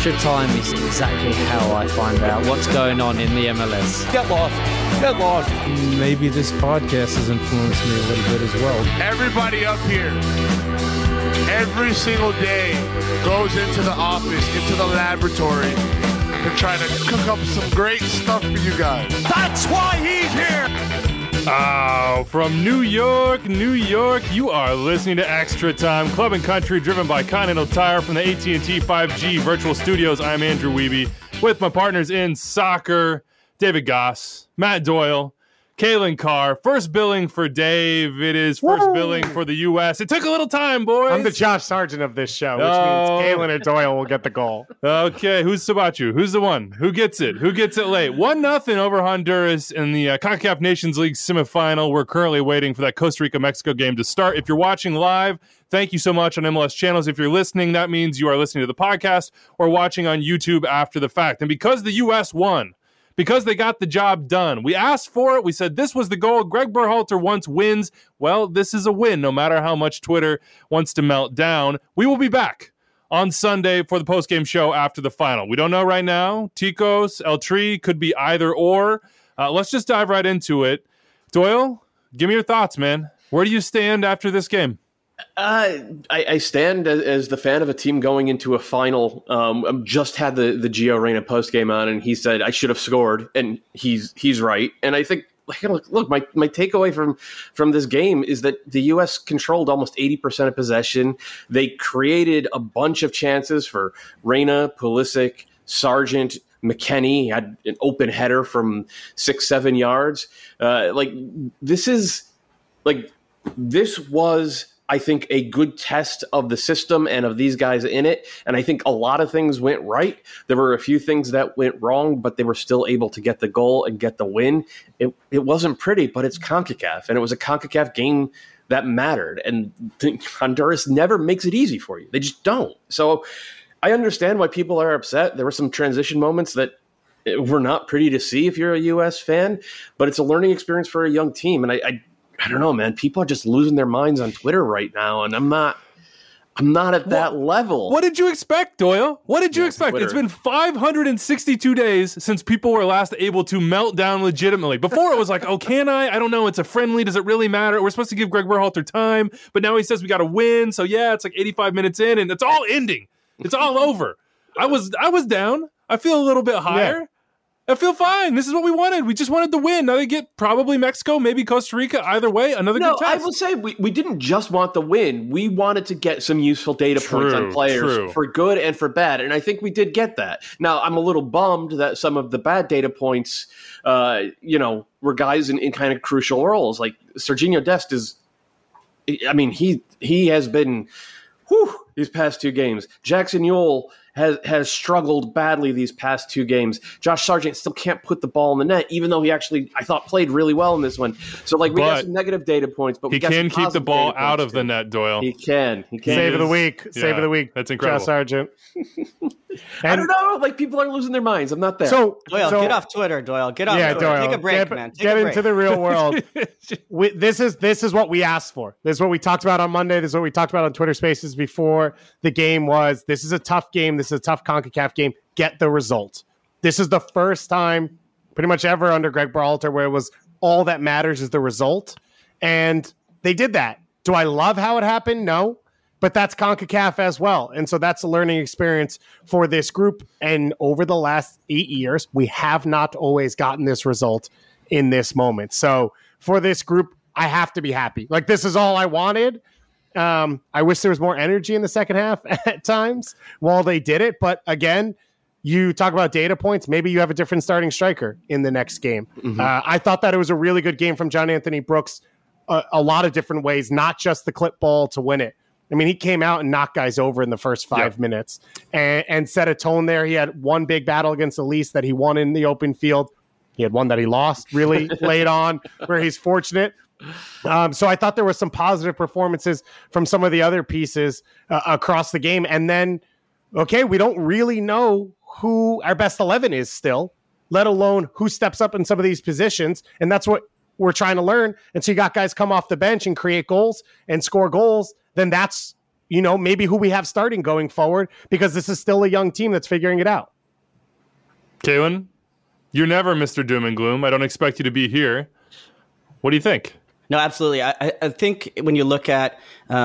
Extra time is exactly how I find out what's going on in the MLS. Get lost. Get lost. Maybe this podcast has influenced me a little bit as well. Everybody up here, every single day, goes into the office, into the laboratory, to try to cook up some great stuff for you guys. That's why he's here. Oh, from New York, you are listening to Extra Time, Club and Country, driven by Continental Tire from the AT&T 5G Virtual Studios. I'm Andrew Wiebe, with my partners in soccer, David Goss, Matt Doyle, Kalen Carr. First billing for Dave. It is first billing for the U.S. It took a little time, boys. I'm the Josh Sargent of this show, which means Kalen or Doyle will get the goal. Okay, who's Sabachu? Who's the one? Who gets it? Who gets it late? 1-0 over Honduras in the CONCACAF Nations League semifinal. We're currently waiting for that Costa Rica-Mexico game to start. If you're watching live, thank you so much on MLS channels. If you're listening, that means you are listening to the podcast or watching on YouTube after the fact. And because the U.S. won, because they got the job done, we asked for it. We said this was the goal. Greg Berhalter wants wins. Well, this is a win, no matter how much Twitter wants to melt down. We will be back on Sunday for the postgame show after the final. We don't know right now. Ticos, El Tri could be either or. Let's just dive right into it. Doyle, give me your thoughts, man. Where do you stand after this game? I stand as the fan of a team going into a final. Just had the Gio Reyna post game on, and he said I should have scored, and he's right. And I think, look, my takeaway from this game is that the U.S. controlled almost 80% of possession. They created a bunch of chances for Reyna, Pulisic, Sargent, McKennie had an open header from 6-7 yards. This was, I think, a good test of the system and of these guys in it. And I think a lot of things went right. There were a few things that went wrong, but they were still able to get the goal and get the win. It wasn't pretty, but it's CONCACAF, and it was a CONCACAF game that mattered. And Honduras never makes it easy for you. They just don't. So I understand why people are upset. There were some transition moments that were not pretty to see if you're a U.S. fan, but it's a learning experience for a young team. And I don't know, man. People are just losing their minds on Twitter right now, and I'm not at that level. What did you expect, Doyle? What did you expect? Twitter. It's been 562 days since people were last able to melt down legitimately. Before it was like, oh, can I? I don't know. It's a friendly. Does it really matter? We're supposed to give Greg Berhalter time, but now he says we got to win. So yeah, it's like 85 minutes in, and it's all ending. It's all over. I was down. I feel a little bit higher. Yeah. I feel fine. This is what we wanted. We just wanted to win. Now they get probably Mexico, maybe Costa Rica. Either way, another good test. I will say we didn't just want the win. We wanted to get some useful data points on players for good and for bad, and I think we did get that. Now, I'm a little bummed that some of the bad data points, were guys in kind of crucial roles. Like Sergiño Dest is, I mean, he has been, these past two games. Jackson Yueill has struggled badly these past two games. Josh Sargent still can't put the ball in the net, even though he actually, I thought, played really well in this one. So, we got some negative data points, but he can keep the ball out of the net, Doyle. He can. Save of the week. Save of the week. That's incredible. Josh Sargent. I don't know. People are losing their minds. I'm not there. Doyle, get off Twitter, Doyle. Get off Twitter. Doyle, take a break, man. Get into the real world. This is what we asked for. This is what we talked about on Monday. This is what we talked about on Twitter Spaces before the game was. This is a tough game. This is a tough CONCACAF game. Get the result. This is the first time pretty much ever under Greg Berhalter where it was all that matters is the result. And they did that. Do I love how it happened? No. But that's CONCACAF as well. And so that's a learning experience for this group. And over the last 8 years, we have not always gotten this result in this moment. So for this group, I have to be happy. This is all I wanted. I wish there was more energy in the second half at times while they did it. But again, you talk about data points. Maybe you have a different starting striker in the next game. Mm-hmm. I thought that it was a really good game from John Anthony Brooks. A lot of different ways, not just the clip ball to win it. I mean, he came out and knocked guys over in the first 5 minutes and set a tone there. He had one big battle against Elise that he won in the open field. He had one that he lost really late on where he's fortunate. So I thought there were some positive performances from some of the other pieces across the game. And then, we don't really know who our best 11 is still, let alone who steps up in some of these positions. And that's what we're trying to learn. And so you got guys come off the bench and create goals and score goals. Then that's, maybe who we have starting going forward, because this is still a young team that's figuring it out. Kalen, you're never Mr. Doom and Gloom. I don't expect you to be here. What do you think? No, absolutely. I think when you look at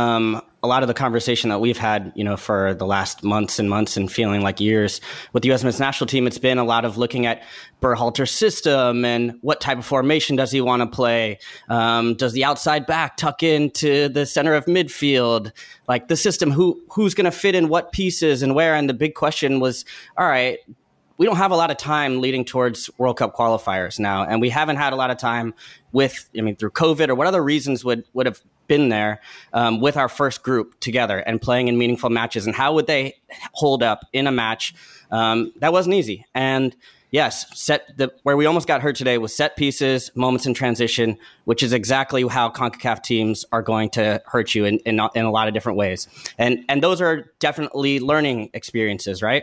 a lot of the conversation that we've had, for the last months and months and feeling like years with the U.S. men's national team, it's been a lot of looking at Berhalter's system and what type of formation does he want to play? Does the outside back tuck into the center of midfield? Like the system, who's going to fit in what pieces and where? And the big question was, all right, we don't have a lot of time leading towards World Cup qualifiers now, and we haven't had a lot of time through COVID or what other reasons would have been there with our first group together and playing in meaningful matches, and how would they hold up in a match? That wasn't easy. And yes, where we almost got hurt today was set pieces, moments in transition, which is exactly how CONCACAF teams are going to hurt you in a lot of different ways. And those are definitely learning experiences, right?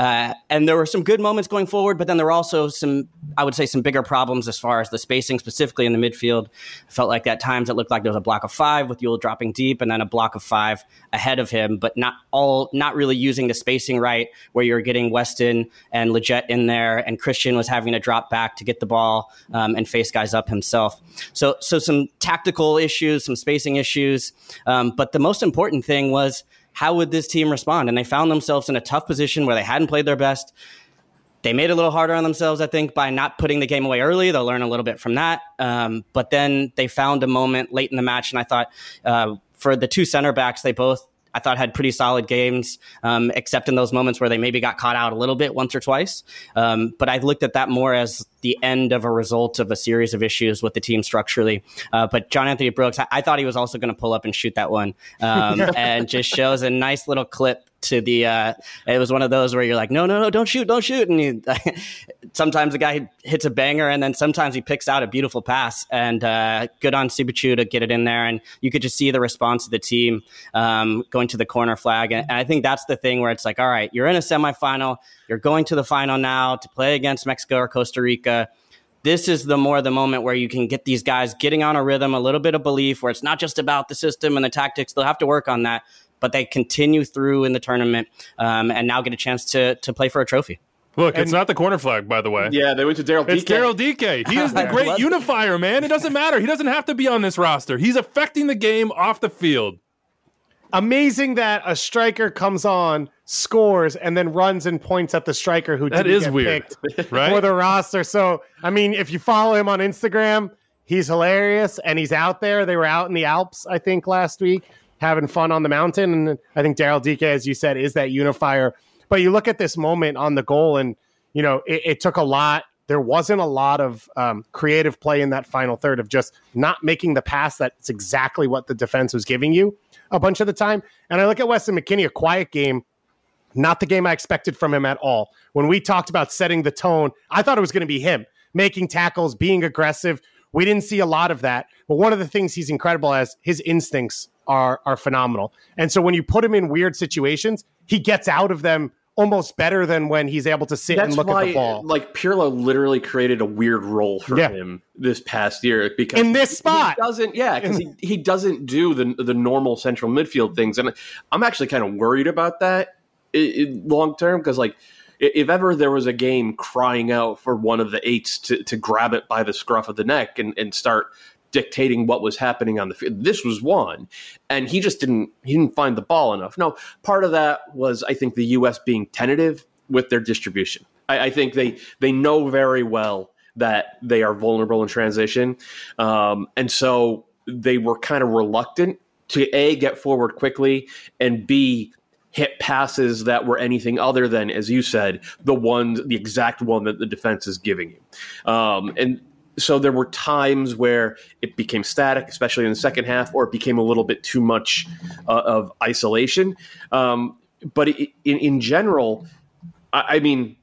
And there were some good moments going forward, but then there were also some bigger problems as far as the spacing, specifically in the midfield. I felt like at times it looked like there was a block of 5 with Yule dropping deep and then a block of 5 ahead of him, but not really using the spacing right, where you're getting Weston and Lletget in there, and Christian was having to drop back to get the ball and face guys up himself. So some tactical issues, some spacing issues. But the most important thing was, how would this team respond? And they found themselves in a tough position where they hadn't played their best. They made it a little harder on themselves, I think, by not putting the game away early. They'll learn a little bit from that. But then they found a moment late in the match, and I thought for the two center backs, I thought had pretty solid games, except in those moments where they maybe got caught out a little bit once or twice. But I looked at that more as the end of a result of a series of issues with the team structurally. But John Anthony Brooks, I thought he was also going to pull up and shoot that one, and just shows a nice little clip to the it was one of those where you're like, no, don't shoot, and sometimes the guy hits a banger, and then sometimes he picks out a beautiful pass, and good on Subicu to get it in there. And you could just see the response of the team going to the corner flag, and I think that's the thing where it's like, all right, you're in a semifinal, you're going to the final now to play against Mexico or Costa Rica. This is the moment where you can get these guys getting on a rhythm, a little bit of belief, where it's not just about the system and the tactics. They'll have to work on that, but they continue through in the tournament and now get a chance to play for a trophy. Look, it's not the corner flag, by the way. Yeah, they went to Daryl Dike. It's Daryl Dike. He is the great unifier, man. It doesn't matter. He doesn't have to be on this roster. He's affecting the game off the field. Amazing that a striker comes on, scores, and then runs and points at the striker who didn't get picked right? for the roster. So, I mean, if you follow him on Instagram, he's hilarious, and he's out there. They were out in the Alps, I think, last week, having fun on the mountain. And I think Daryl Dike, as you said, is that unifier. But you look at this moment on the goal, and, it took a lot. There wasn't a lot of creative play in that final third of just not making the pass. That's exactly what the defense was giving you a bunch of the time. And I look at Weston McKennie, a quiet game, not the game I expected from him at all. When we talked about setting the tone, I thought it was going to be him making tackles, being aggressive. We didn't see a lot of that. But one of the things he's incredible as, his instincts are phenomenal. And so when you put him in weird situations, he gets out of them almost better than when he's able to sit and look at the ball. Like Pirlo literally created a weird role for him this past year because in this spot he doesn't do the normal central midfield things, and I'm actually kind of worried about that long term, because like if ever there was a game crying out for one of the eights to grab it by the scruff of the neck and start dictating what was happening on the field, this was one, and he didn't find the ball enough. No, part of that was, I think, the U.S. being tentative with their distribution. I think they know very well that they are vulnerable in transition, and so they were kind of reluctant to A, get forward quickly, and B, hit passes that were anything other than, as you said, the exact one that the defense is giving you, and so there were times where it became static, especially in the second half, or it became a little bit too much of isolation. But in general, I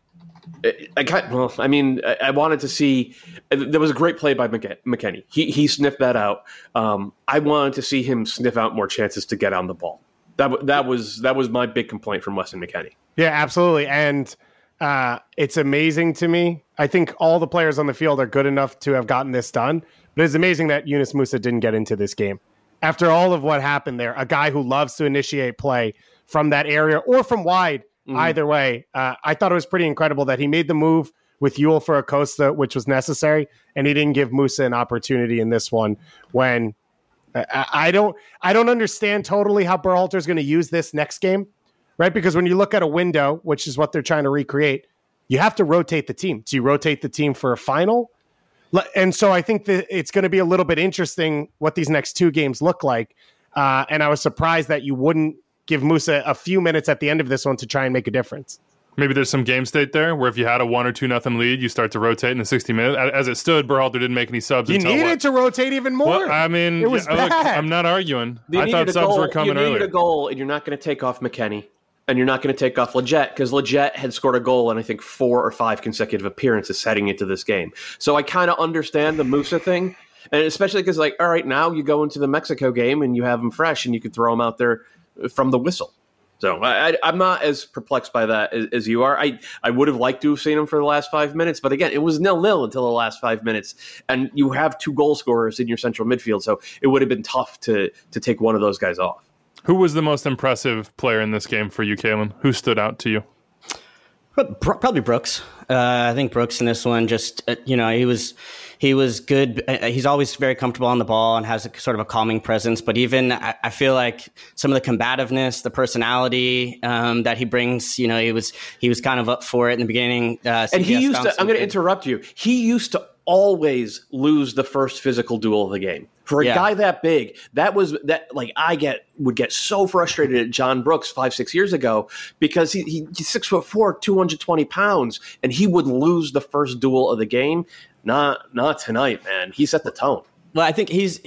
wanted to see. There was a great play by McKennie. He sniffed that out. I wanted to see him sniff out more chances to get on the ball. That was my big complaint from Weston McKennie. Yeah, absolutely, and it's amazing to me. I think all the players on the field are good enough to have gotten this done, but it's amazing that Yunus Musah didn't get into this game. after all of what happened there, a guy who loves to initiate play from that area or from wide, either way. I thought it was pretty incredible that he made the move with Yule for Acosta, which was necessary, and he didn't give Musa an opportunity in this one when I don't understand totally how Berhalter is going to use this next game, right? Because when you look at a window, which is what they're trying to recreate, you have to rotate the team. Do you rotate the team for a final? And so I think that it's going to be a little bit interesting what these next two games look like. And I was surprised that you wouldn't give Musa a few minutes at the end of this one to try and make a difference. Maybe there's some game state there where if you had a 1 or 2-0 lead, you start to rotate in the 60 minutes. As it stood, Berhalter didn't make any subs. You needed to rotate even more. Well, I mean, it was bad. Look, I'm not arguing. I thought subs were coming earlier. You needed a goal, and you're not going to take off McKennie. And you're not going to take off Lletget because Lletget had scored a goal in, I think, 4 or 5 consecutive appearances heading into this game. So I kind of understand the Musa thing, and especially because, like, all right, now you go into the Mexico game and you have him fresh and you can throw him out there from the whistle. So I'm not as perplexed by that as you are. I would have liked to have seen him for the last 5 minutes, but again, it was 0-0 until the last 5 minutes, and you have 2 goal scorers in your central midfield, so it would have been tough to take one of those guys off. Who was the most impressive player in this game for you, Kalen? Who stood out to you? Probably Brooks. I think Brooks in this one just, he was good. He's always very comfortable on the ball and has sort of a calming presence. But even I feel like some of the combativeness, the personality that he brings, he was kind of up for it in the beginning. And he used to, I'm going to interrupt you. He used to always lose the first physical duel of the game. For a guy that big, I would get so frustrated at John Brooks 5-6 years ago because he's 6'4", 220 pounds, and he would lose the first duel of the game. Not tonight, man. He set the tone. Well, I think he's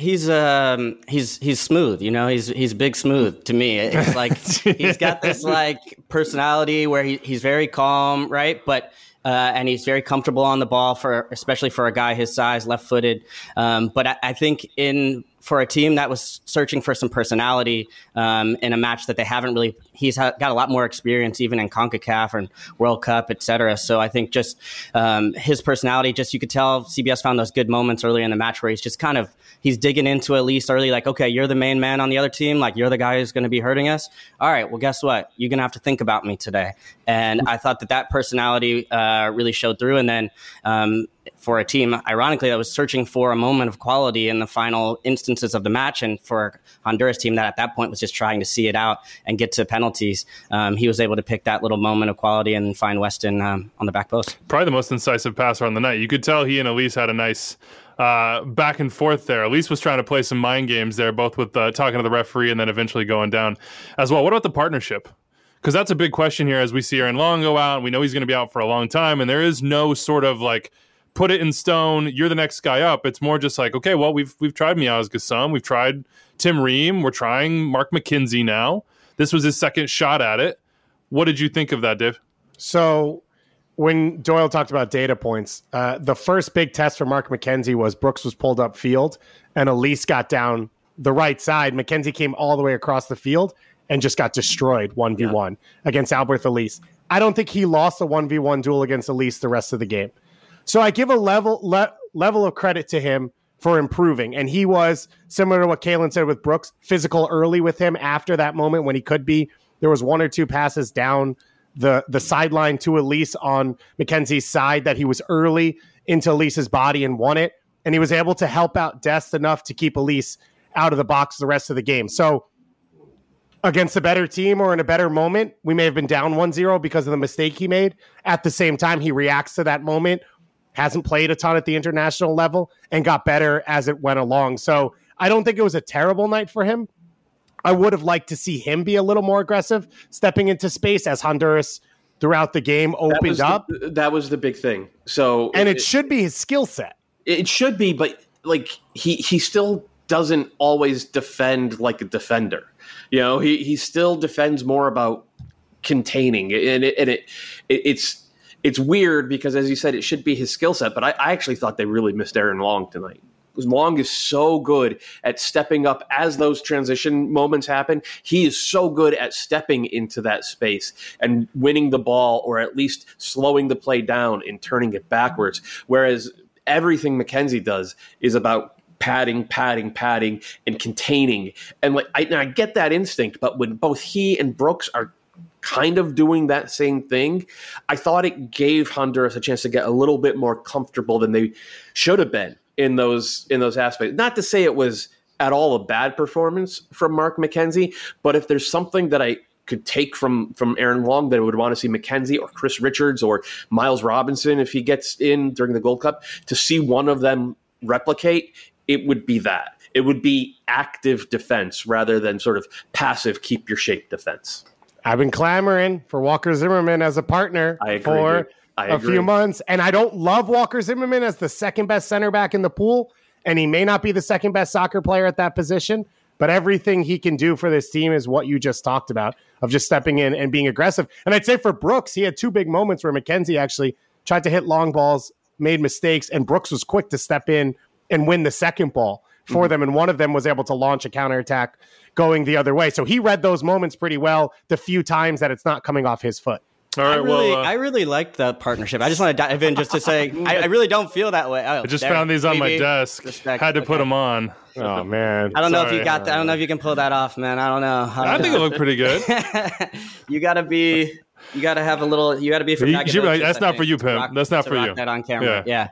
smooth. He's big smooth to me. It's like he's got this like personality where he's very calm, right? But and he's very comfortable on the ball especially for a guy his size, left-footed. But I think for a team that was searching for some personality in a match that they haven't really, he's got a lot more experience even in CONCACAF and World Cup, et cetera. So I think just his personality, you could tell CBS found those good moments earlier in the match where he's just he's digging into at least early, like, okay, you're the main man on the other team. Like, you're the guy who's going to be hurting us. All right, well, guess what? You're going to have to think about me today. And I thought that personality really showed through. And then for a team, ironically, that was searching for a moment of quality in the final instances of the match, and for a Honduras team that at that point was just trying to see it out and get to penalties, he was able to pick that little moment of quality and find Weston on the back post. Probably the most incisive passer on the night. You could tell he and Elise had a nice back and forth there. Elise was trying to play some mind games there, both with talking to the referee and then eventually going down as well. What about the partnership? Because that's a big question here as we see Aaron Long go out. We know he's going to be out for a long time, and there is no sort of like put it in stone, you're the next guy up. It's more just like, okay, well, we've tried Miaz Gassam, we've tried Tim Ream, we're trying Mark McKenzie now. This was his second shot at it. What did you think of that, Dave? So when Doyle talked about data points, the first big test for Mark McKenzie was Brooks was pulled up field and Elise got down the right side. McKenzie came all the way across the field and just got destroyed 1v1 against Albert Elise. I don't think he lost a 1v1 duel against Elise the rest of the game. So I give a level of credit to him for improving. And he was, similar to what Kalen said with Brooks, physical early with him after that moment when he could be. There was 1 or 2 passes down the sideline to Elise on McKenzie's side that he was early into Elise's body and won it. And he was able to help out Dest enough to keep Elise out of the box the rest of the game. So against a better team or in a better moment, we may have been down 1-0 because of the mistake he made. At the same time, he reacts to that moment, hasn't played a ton at the international level, and got better as it went along. So I don't think it was a terrible night for him. I would have liked to see him be a little more aggressive, stepping into space as Honduras throughout the game opened up. That was the big thing. So, and it should be his skill set. It should be, but like he still doesn't always defend like a defender. You know, he still defends more about containing, and it's weird because, as you said, it should be his skill set. But I actually thought they really missed Aaron Long tonight. Because Long is so good at stepping up as those transition moments happen. He is so good at stepping into that space and winning the ball, or at least slowing the play down and turning it backwards. Whereas everything McKenzie does is about padding, and containing. And I get that instinct, but when both he and Brooks are kind of doing that same thing, I thought it gave Honduras a chance to get a little bit more comfortable than they should have been in those aspects. Not to say it was at all a bad performance from Mark McKenzie, but if there's something that I could take from Aaron Long that I would want to see McKenzie or Chris Richards or Miles Robinson, if he gets in during the Gold Cup, to see one of them replicate, it would be that. It would be active defense rather than sort of passive keep your shape defense. I've been clamoring for Walker Zimmerman as a partner for a few months, and I don't love Walker Zimmerman as the second best center back in the pool, and he may not be the second best soccer player at that position, but everything he can do for this team is what you just talked about, of just stepping in and being aggressive. And I'd say for Brooks, he had two big moments where McKenzie actually tried to hit long balls, made mistakes, and Brooks was quick to step in and win the second ball for them, and one of them was able to launch a counterattack going the other way. So he read those moments pretty well the few times that it's not coming off his foot. All right, I really liked the partnership. I just want to dive in just to say I really don't feel that way. I just found these on my desk. Had to put them on. Oh man! I don't know if you got that. I don't know if you can pull that off, man. I don't know. I think it looked pretty good. You got to be. You got to have a little. You got to be from. That's not for you, Pimp. That's not for you. That on camera. Yeah.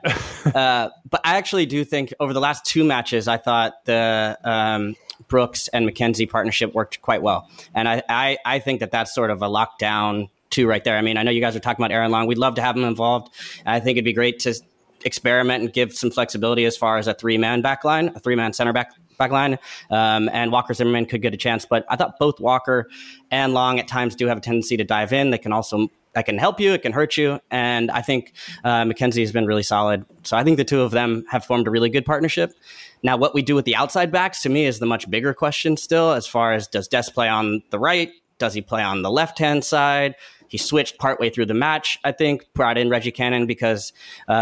But I actually do think over the last two matches, I thought the Brooks and McKenzie partnership worked quite well, and I think that's sort of a lockdown too right there. I mean, I know you guys are talking about Aaron Long. We'd love to have him involved. I think it'd be great to experiment and give some flexibility as far as a three-man center back line. And Walker Zimmerman could get a chance, but I thought both Walker and Long at times do have a tendency to dive in. That can help you, it can hurt you. And I think McKenzie has been really solid. So I think the two of them have formed a really good partnership. Now, what we do with the outside backs, to me, is the much bigger question still, as far as does Des play on the right? Does he play on the left-hand side? He switched partway through the match, I think, brought in Reggie Cannon because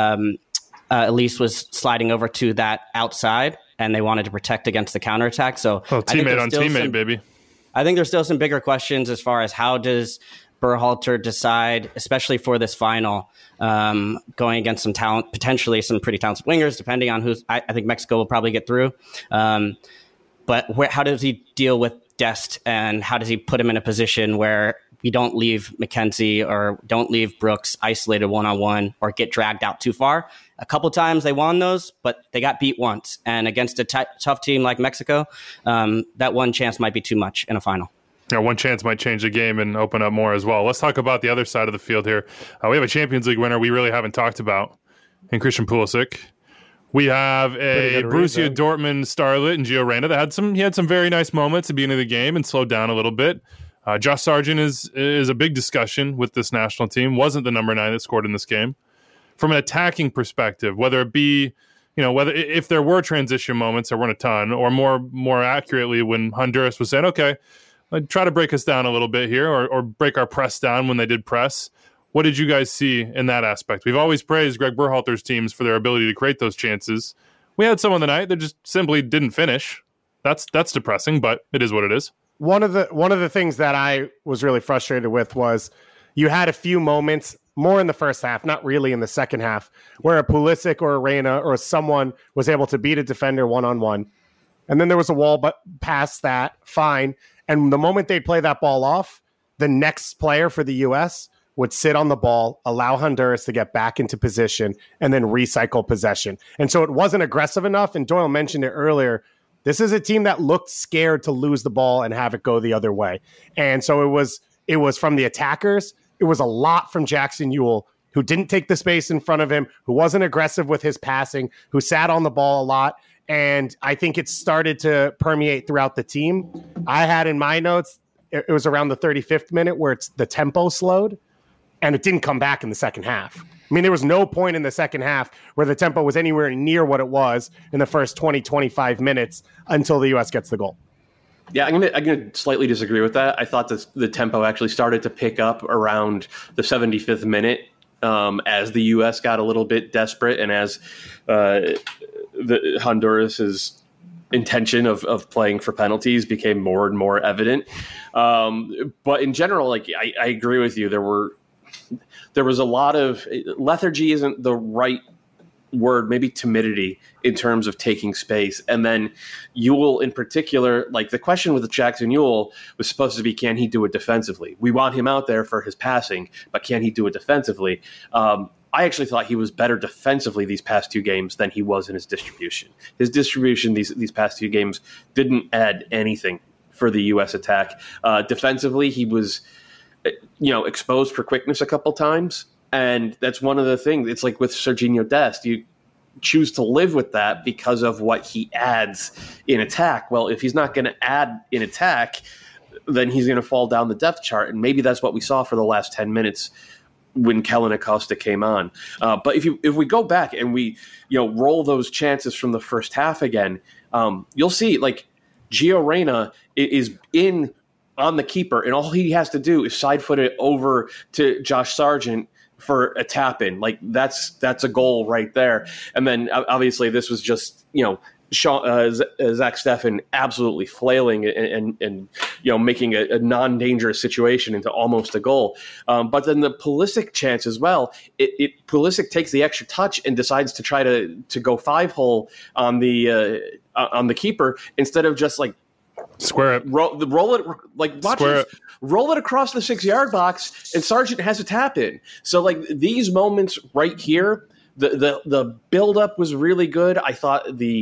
Elise was sliding over to that outside, and they wanted to protect against the counterattack. So, teammate on teammate, baby. I think there's still some bigger questions as far as how does Berhalter decide, especially for this final, going against some talent, potentially some pretty talented wingers, depending on who's. I think Mexico will probably get through. But how does he deal with Dest, and how does he put him in a position where we don't leave McKenzie or don't leave Brooks isolated one-on-one or get dragged out too far? A couple times they won those, but they got beat once. And against a tough team like Mexico, that one chance might be too much in a final. Yeah, one chance might change the game and open up more as well. Let's talk about the other side of the field here. We have a Champions League winner we really haven't talked about in Christian Pulisic. We have a Borussia Dortmund starlet in Gio Reyna that had some very nice moments at the beginning of the game and slowed down a little bit. Josh Sargent is a big discussion with this national team. Wasn't the number 9 that scored in this game. From an attacking perspective, whether it be, whether if there were transition moments, there weren't a ton, or more accurately, when Honduras was saying, okay, try to break us down a little bit here, or break our press down when they did press. What did you guys see in that aspect? We've always praised Greg Berhalter's teams for their ability to create those chances. We had some on the night that just simply didn't finish. That's depressing, but it is what it is. One of the things that I was really frustrated with was you had a few moments, more in the first half, not really in the second half, where a Pulisic or a Reyna or someone was able to beat a defender one-on-one. And then there was a wall but past that, fine. And the moment they'd play that ball off, the next player for the U.S. would sit on the ball, allow Honduras to get back into position, and then recycle possession. And so it wasn't aggressive enough. And Doyle mentioned it earlier. This is a team that looked scared to lose the ball and have it go the other way. And so it was from the attackers. It was a lot from Jackson Ewell, who didn't take the space in front of him, who wasn't aggressive with his passing, who sat on the ball a lot. And I think it started to permeate throughout the team. I had in my notes, it was around the 35th minute where the tempo slowed, and it didn't come back in the second half. I mean, there was no point in the second half where the tempo was anywhere near what it was in the first 20, 25 minutes until the U.S. gets the goal. Yeah, I'm gonna slightly disagree with that. I thought the tempo actually started to pick up around the 75th minute as the U.S. got a little bit desperate and as the Honduras's intention of playing for penalties became more and more evident. But in general, I agree with you. There was a lot of lethargy isn't the right word, maybe timidity in terms of taking space. And then Ewell in particular, like the question with Jackson Ewell was supposed to be, can he do it defensively? We want him out there for his passing, but can he do it defensively? I actually thought he was better defensively these past 2 games than he was in his distribution. His distribution these past 2 games didn't add anything for the U.S. attack. Defensively, he was exposed for quickness a couple times. And that's one of the things. It's like with Sergiño Dest, you choose to live with that because of what he adds in attack. Well, if he's not going to add in attack, then he's going to fall down the depth chart. And maybe that's what we saw for the last 10 minutes when Kellen Acosta came on. But if we go back and we roll those chances from the first half again, you'll see like Gio Reyna is in on the keeper, and all he has to do is side foot it over to Josh Sargent for a tap in. Like that's a goal right there. And then obviously this was just Zach Steffen absolutely flailing and making a non-dangerous situation into almost a goal. But then the Pulisic chance as well. Pulisic takes the extra touch and decides to try to go 5-hole on the keeper instead of just like square it, roll it, like watch square it. Roll it across the 6-yard box, and Sargent has a tap in. So like these moments right here, the build up was really good. I thought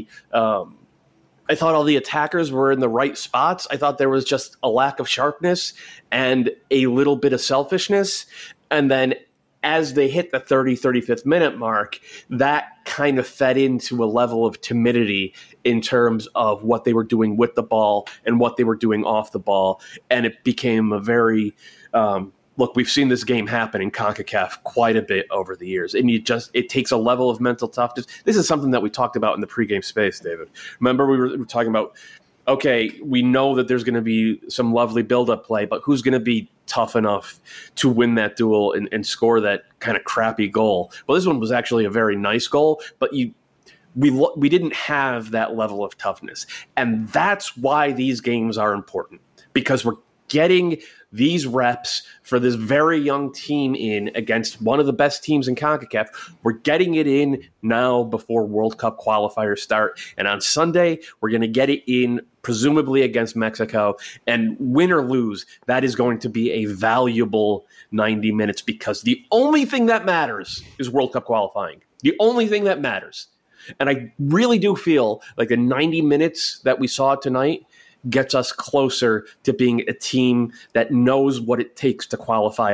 all the attackers were in the right spots. I thought there was just a lack of sharpness and a little bit of selfishness. And then as they hit the 35th minute mark, that kind of fed into a level of timidity in terms of what they were doing with the ball and what they were doing off the ball. And it became a very, look, we've seen this game happen in CONCACAF quite a bit over the years. And it takes a level of mental toughness. This is something that we talked about in the pregame space, David. Remember we were talking about, okay, we know that there's going to be some lovely build-up play, but who's going to be tough enough to win that duel and score that kind of crappy goal? Well, this one was actually a very nice goal, but we didn't have that level of toughness. And that's why these games are important, because we're getting these reps for this very young team in against one of the best teams in CONCACAF. We're getting it in now before World Cup qualifiers start. And on Sunday, we're going to get it in presumably against Mexico. And win or lose, that is going to be a valuable 90 minutes, because the only thing that matters is World Cup qualifying. The only thing that matters. And I really do feel like the 90 minutes that we saw tonight gets us closer to being a team that knows what it takes to qualify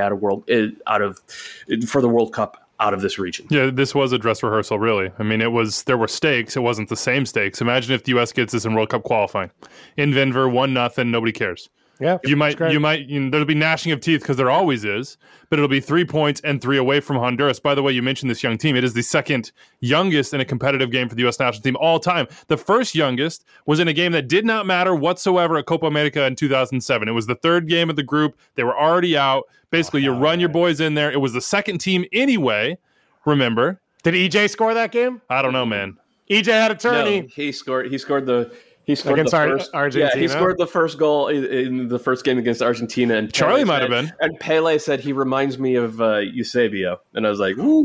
for the World Cup out of this region. Yeah, this was a dress rehearsal, really. I mean, there were stakes. It wasn't the same stakes. Imagine if the U.S. gets this in World Cup qualifying. In Denver, 1-0, nobody cares. Yeah, there'll be gnashing of teeth, because there always is, but it'll be 3 points and 3 away from Honduras. By the way, you mentioned this young team. It is the second youngest in a competitive game for the U.S. national team all time. The first youngest was in a game that did not matter whatsoever at Copa America in 2007. It was the third game of the group. They were already out. Basically, you run your boys in there. It was the second team anyway, remember. Did EJ score that game? I don't know, man. EJ had a tourney. No, he scored against Argentina. Yeah, he scored the first goal in the first game against Argentina. And Charlie might have been. And Pele said he reminds me of Eusebio. And I was like, woo.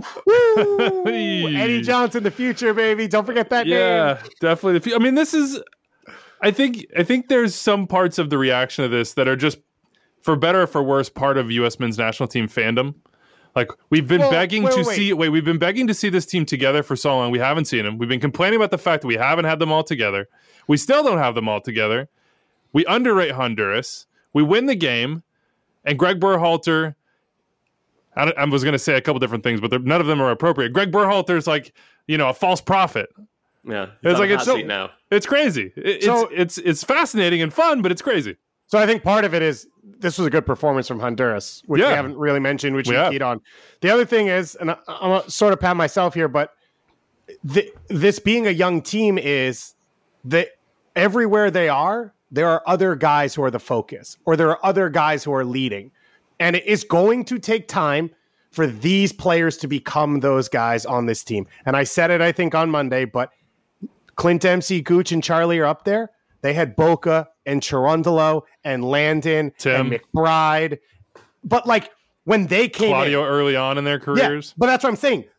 Eddie Johnson, the future, baby. Don't forget that name. Yeah, definitely. I mean, this is... I think there's some parts of the reaction to this that are just, for better or for worse, part of U.S. men's national team fandom. Like, we've been begging to see this team together for so long. We haven't seen them. We've been complaining about the fact that we haven't had them all together. We still don't have them all together. We underrate Honduras. We win the game. And Greg Berhalter, I was going to say a couple different things, but none of them are appropriate. Greg Berhalter's like, a false prophet. Yeah. It's like, now. It's crazy. It's fascinating and fun, but it's crazy. So I think part of it is this was a good performance from Honduras, which we haven't really mentioned, which you keyed on. The other thing is, and I'm going to sort of pat myself here, but this being a young team is that everywhere they are, there are other guys who are the focus, or there are other guys who are leading. And it is going to take time for these players to become those guys on this team. And I said it, I think, on Monday, but Clint Dempsey, Gooch, and Charlie are up there. They had Boca and Cherundolo and Landon Tim. and McBride. But, like, when they came Claudio early on in their careers. Yeah, but that's what I'm saying.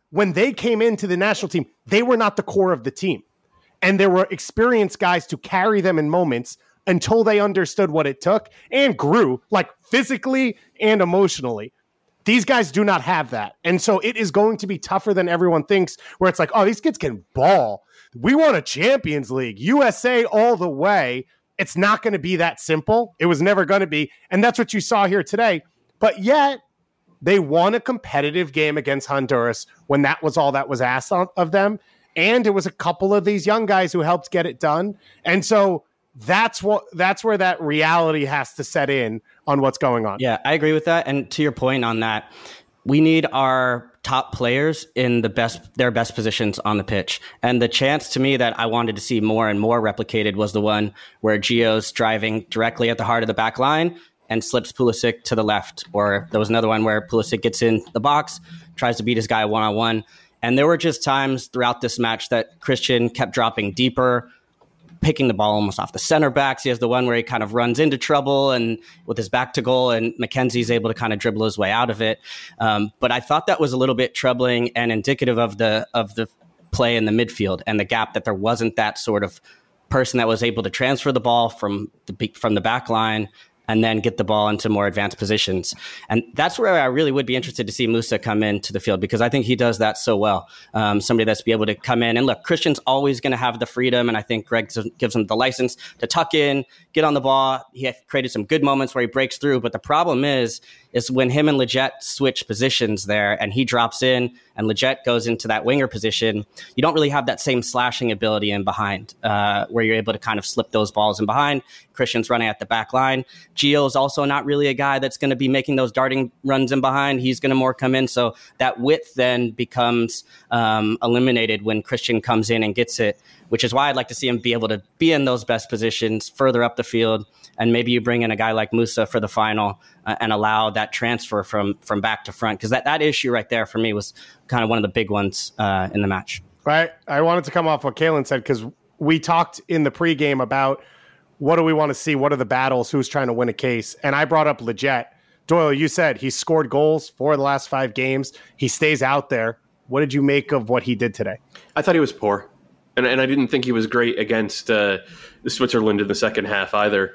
when they came into the national team, they were not the core of the team. And there were experienced guys to carry them in moments until they understood what it took and grew, like physically and emotionally. These guys do not have that. And so it is going to be tougher than everyone thinks, where it's like, oh, these kids can ball. We won a Champions League, USA all the way. It's not going to be that simple. It was never going to be. And that's what you saw here today. But yet, they won a competitive game against Honduras when that was all that was asked of them. And it was a couple of these young guys who helped get it done. And so that's where that reality has to set in on what's going on. Yeah, I agree with that. And to your point on that, we need our top players in their best positions on the pitch. And the chance to me that I wanted to see more and more replicated was the one where Gio's driving directly at the heart of the back line and slips Pulisic to the left. Or there was another one where Pulisic gets in the box, tries to beat his guy one-on-one. And there were just times throughout this match that Christian kept dropping deeper, picking the ball almost off the center backs. He has the one where he kind of runs into trouble and with his back to goal, and McKenzie's able to kind of dribble his way out of it. But I thought that was a little bit troubling and indicative of the play in the midfield and the gap, that there wasn't that sort of person that was able to transfer the ball from the back line and then get the ball into more advanced positions. And that's where I really would be interested to see Musa come into the field, because I think he does that so well. Somebody that's be able to come in. And look, Christian's always going to have the freedom, and I think Greg gives him the license to tuck in, get on the ball. He created some good moments where he breaks through, but the problem is when him and Lletget switch positions there and he drops in and Lletget goes into that winger position, you don't really have that same slashing ability in behind, where you're able to kind of slip those balls in behind. Christian's running at the back line. Gio is also not really a guy that's going to be making those darting runs in behind. He's going to more come in. So that width then becomes eliminated when Christian comes in and gets it, which is why I'd like to see him be able to be in those best positions further up the field. And maybe you bring in a guy like Musa for the final and allow that transfer from back to front. Because that issue right there for me was kind of one of the big ones in the match. Right. I wanted to come off what Kalen said, because we talked in the pregame about what do we want to see? What are the battles? Who's trying to win a case? And I brought up Lletget. Doyle, you said he scored goals for the last 5 games. He stays out there. What did you make of what he did today? I thought he was poor. And I didn't think he was great against Switzerland in the second half either.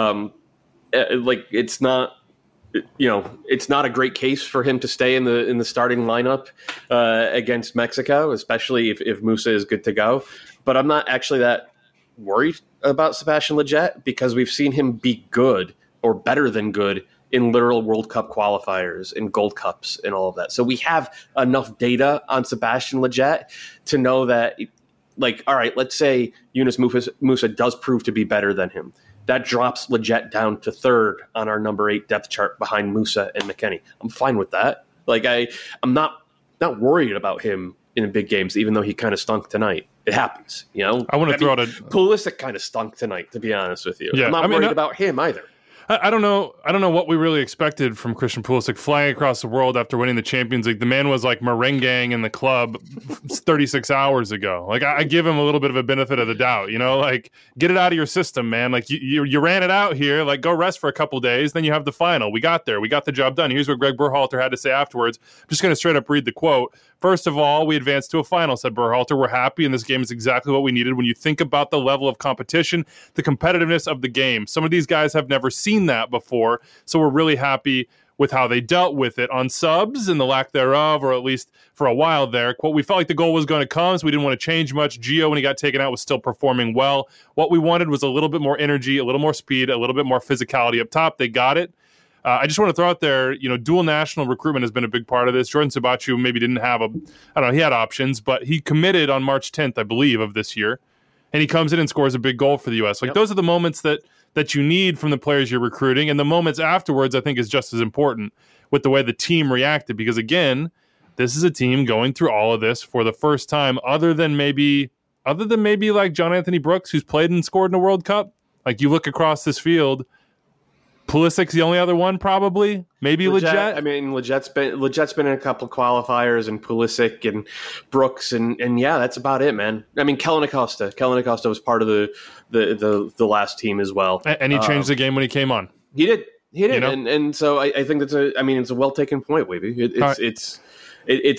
It's not a great case for him to stay in the starting lineup against Mexico, especially if Musa is good to go. But I'm not actually that worried about Sebastian Lletget, because we've seen him be good or better than good in literal World Cup qualifiers and Gold Cups and all of that. So we have enough data on Sebastian Lletget to know that, all right, let's say Yunus Musa does prove to be better than him. That drops Lletget down to 3rd on our number 8 depth chart behind Musa and McKennie. I'm fine with that. I'm not worried about him in big games, even though he kind of stunk tonight. It happens, I want to throw out Pulisic kind of stunk tonight, to be honest with you. Yeah, I'm not worried about him either. I don't know what we really expected from Christian Pulisic flying across the world after winning the Champions League. The man was like merengueing in the club 36 hours ago. I give him a little bit of a benefit of the doubt, get it out of your system, man. You ran it out here, go rest for a couple days, then you have the final. We got there. We got the job done. Here's what Greg Berhalter had to say afterwards. I'm just going to straight up read the quote. First of all, we advanced to a final, said Berhalter. We're happy, and this game is exactly what we needed. When you think about the level of competition, the competitiveness of the game, some of these guys have never seen that before, so we're really happy with how they dealt with it on subs and the lack thereof, or at least for a while there. Quote, we felt like the goal was going to come, so we didn't want to change much. Gio, when he got taken out, was still performing well. What we wanted was a little bit more energy, a little more speed, a little bit more physicality up top. They got it. I just want to throw out there, dual national recruitment has been a big part of this. Jordan Sabachou maybe didn't have he had options, but he committed on March 10th, I believe, of this year. And he comes in and scores a big goal for the U.S. Those are the moments that you need from the players you're recruiting. And the moments afterwards, I think, is just as important with the way the team reacted. Because, again, this is a team going through all of this for the first time, other than maybe like John Anthony Brooks, who's played and scored in a World Cup. You look across this field, Pulisic's the only other one, probably. Maybe Lletget. I mean, Lletget's been in a couple of qualifiers, and Pulisic and Brooks, and yeah, that's about it, man. I mean, Kellen Acosta was part of the last team as well, and he changed the game when he came on. He did, and so I think it's a well taken point, Wavy. It's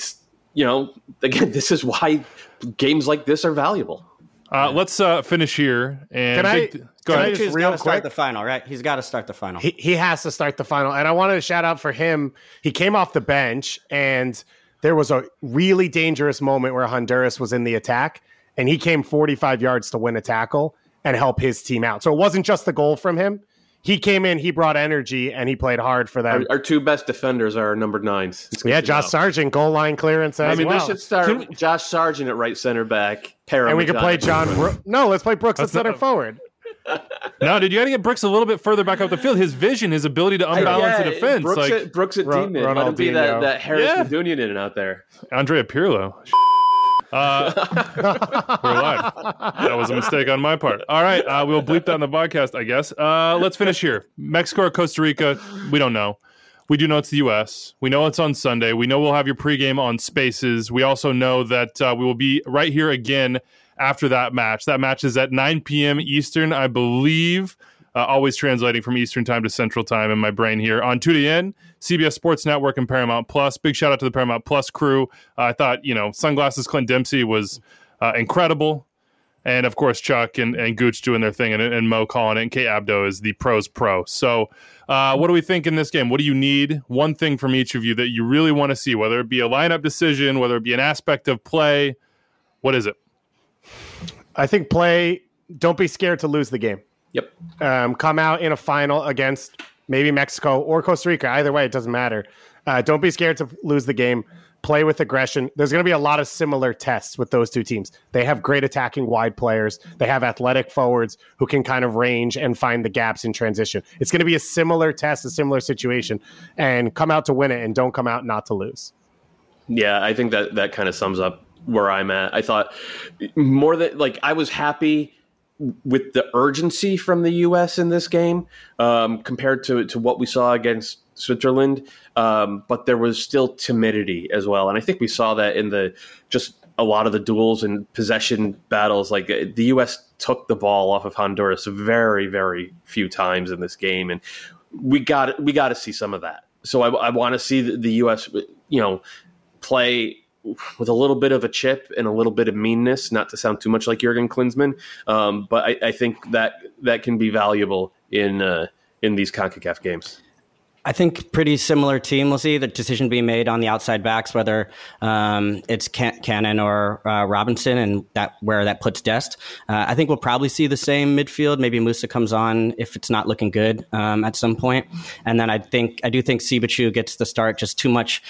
again, this is why games like this are valuable. Let's finish here. And go ahead. He's got to start the final, right? He's got to start the final. He has to start the final. And I wanted to shout out for him. He came off the bench, and there was a really dangerous moment where Honduras was in the attack, and he came 45 yards to win a tackle and help his team out. So it wasn't just the goal from him. He came in, he brought energy, and he played hard for them. Our two best defenders are our number 9s. Yeah, Josh Sargent, goal line clearance as well. They should start Josh Sargent at right center back. And we could play John Brooks. No, let's play Brooks at center forward. No, dude, you got to get Brooks a little bit further back up the field. His vision, his ability to unbalance the defense. Brooks at D-mid. Let him be that Harris Medunian out there. Andrea Pirlo. We're live. That was a mistake on my part. All right, we'll bleep that in the podcast, I guess. Let's finish here. Mexico or Costa Rica? We don't know. We do know it's the U.S. We know it's on Sunday. We know we'll have your pregame on Spaces. We also know that we will be right here again after that match. That match is at 9 p.m. Eastern, I believe. Always translating from Eastern time to Central time in my brain here on 2DN, CBS Sports Network, and Paramount Plus. Big shout out to the Paramount Plus crew. I thought, Sunglasses Clint Dempsey was incredible. And, of course, Chuck and Gooch doing their thing and Mo calling it. And Kate Abdo is the pros pro. So what do we think in this game? What do you need? One thing from each of you that you really want to see, whether it be a lineup decision, whether it be an aspect of play. What is it? I think play. Don't be scared to lose the game. Yep. Come out in a final against maybe Mexico or Costa Rica. Either way, it doesn't matter. Don't be scared to lose the game. Play with aggression. There's going to be a lot of similar tests with those two teams. They have great attacking wide players. They have athletic forwards who can kind of range and find the gaps in transition. It's going to be a similar test, a similar situation, and come out to win it and don't come out not to lose. Yeah, I think that kind of sums up where I'm at. I thought more that I was happy with the urgency from the U.S. in this game compared to what we saw against Switzerland, but there was still timidity as well. And I think we saw that in just a lot of the duels and possession battles. Like the U.S. took the ball off of Honduras very, very few times in this game. And we got to see some of that. So I want to see the U.S., play with a little bit of a chip and a little bit of meanness, not to sound too much like Jurgen Klinsmann. But I think that can be valuable in these CONCACAF games. I think pretty similar team. We'll see the decision being made on the outside backs, whether it's Cannon or Robinson, and where that puts Dest. I think we'll probably see the same midfield. Maybe Musa comes on if it's not looking good at some point. And then I do think Sibachu gets the start. Just too much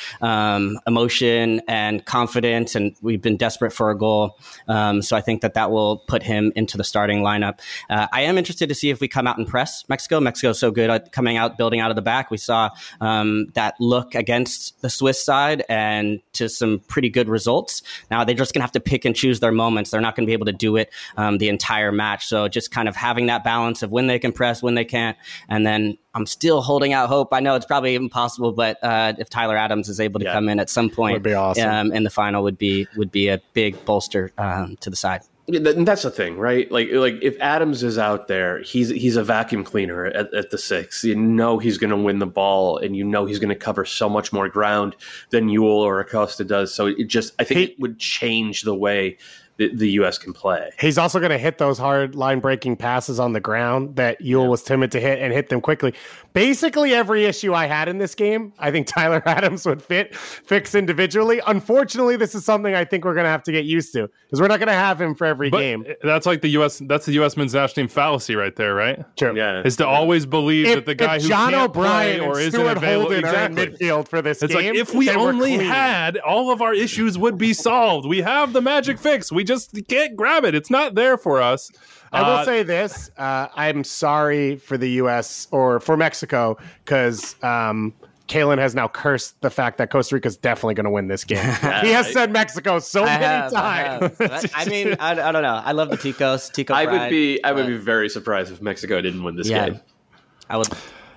emotion and confidence, and we've been desperate for a goal. So I think that will put him into the starting lineup. I am interested to see if we come out and press Mexico. Mexico's so good at coming out, building out of the back. We saw that look against the Swiss side and to some pretty good results. Now they're just going to have to pick and choose their moments. They're not going to be able to do it the entire match. So just kind of having that balance of when they can press, when they can't. And then I'm still holding out hope. I know it's probably impossible, but if Tyler Adams is able to come in at some point, would be awesome. In the final would be a big bolster to the side. And that's the thing, right? Like if Adams is out there, he's a vacuum cleaner at the 6. You know he's going to win the ball, and you know he's going to cover so much more ground than Ewell or Acosta does. So I think it would change the way the U.S. can play. He's also going to hit those hard line-breaking passes on the ground that Ewell was timid to hit and hit them quickly. Basically, every issue I had in this game, I think Tyler Adams would fix individually. Unfortunately, this is something I think we're going to have to get used to because we're not going to have him for every game. That's like the U.S. men's national team fallacy right there, right? True. Yeah. Is to always believe that the guy who John can't O'Brien play or and isn't Stuart available Holden are in midfield for this it's game. Like if we only had, all of our issues would be solved. We have the magic fix. We just can't grab it. It's not there for us. I will say this. I'm sorry for the U.S. or for Mexico because Kalen has now cursed the fact that Costa Rica is definitely going to win this game. He has said Mexico so many times. I mean, I don't know. I love the Ticos. Tico I pride, would be very surprised if Mexico didn't win this game. I would.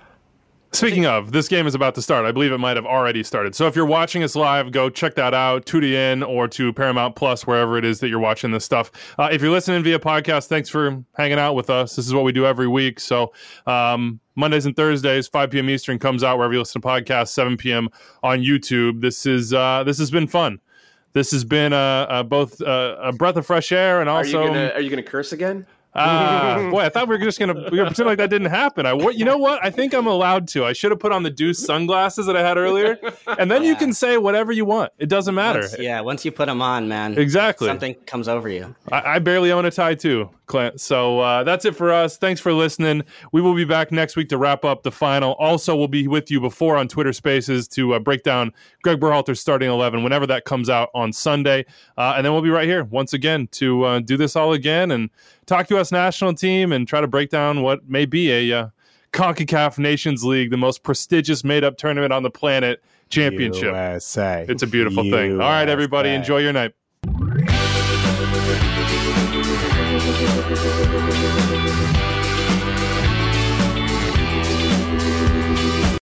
Speaking of, this game is about to start. I believe it might have already started. So if you're watching us live, go check that out, 2DN or to Paramount Plus, wherever it is that you're watching this stuff. If you're listening via podcast, thanks for hanging out with us. This is what we do every week. So Mondays and Thursdays, 5 p.m. Eastern, comes out wherever you listen to podcasts, 7 p.m. on YouTube. This has been fun. This has been both a breath of fresh air and also. Are you gonna curse again? Boy, I thought we were just gonna pretend like that didn't happen. You know what? I think I'm allowed to. I should have put on the Deuce sunglasses that I had earlier, and then you can say whatever you want. It doesn't matter. Once you put them on, man, exactly, something comes over you. I barely own a tie too, Clint. So that's it for us. Thanks for listening. We will be back next week to wrap up the final. Also, we'll be with you before on Twitter Spaces to break down Greg Berhalter's starting 11 whenever that comes out on Sunday, and then we'll be right here once again to do this all again and talk to us national team and try to break down what may be a CONCACAF Nations League, the most prestigious made-up tournament on the planet, championship. USA. It's a beautiful thing. All right, everybody, enjoy your night.